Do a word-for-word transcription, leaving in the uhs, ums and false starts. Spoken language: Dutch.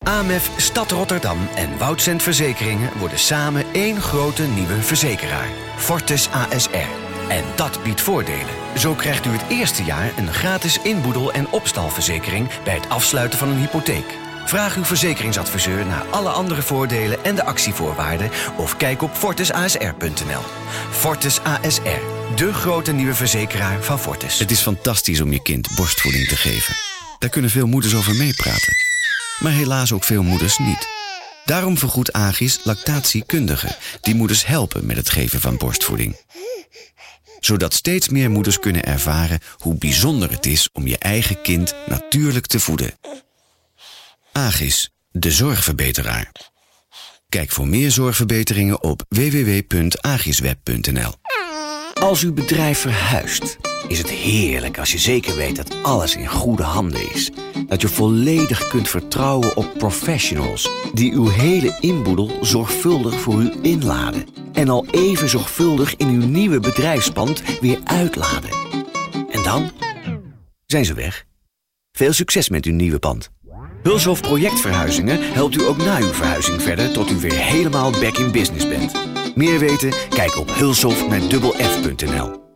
A M E F, Stad Rotterdam en Woudcent Verzekeringen worden samen één grote nieuwe verzekeraar. Fortis A S R. En dat biedt voordelen. Zo krijgt u het eerste jaar een gratis inboedel- en opstalverzekering bij het afsluiten van een hypotheek. Vraag uw verzekeringsadviseur naar alle andere voordelen en de actievoorwaarden of kijk op fortis A S R punt n l. Fortis A S R, de grote nieuwe verzekeraar van Fortis. Het is fantastisch om je kind borstvoeding te geven. Daar kunnen veel moeders over meepraten. Maar helaas ook veel moeders niet. Daarom vergoedt Agis lactatiekundigen die moeders helpen met het geven van borstvoeding. Zodat steeds meer moeders kunnen ervaren hoe bijzonder het is om je eigen kind natuurlijk te voeden. Agis, de zorgverbeteraar. Kijk voor meer zorgverbeteringen op w w w punt agisweb punt n l. Als uw bedrijf verhuist, is het heerlijk als je zeker weet dat alles in goede handen is. Dat je volledig kunt vertrouwen op professionals die uw hele inboedel zorgvuldig voor u inladen. En al even zorgvuldig in uw nieuwe bedrijfspand weer uitladen. En dan zijn ze weg. Veel succes met uw nieuwe pand. Hulshof Projectverhuizingen helpt u ook na uw verhuizing verder tot u weer helemaal back in business bent. Meer weten? Kijk op hulshof met dubbel f punt n l.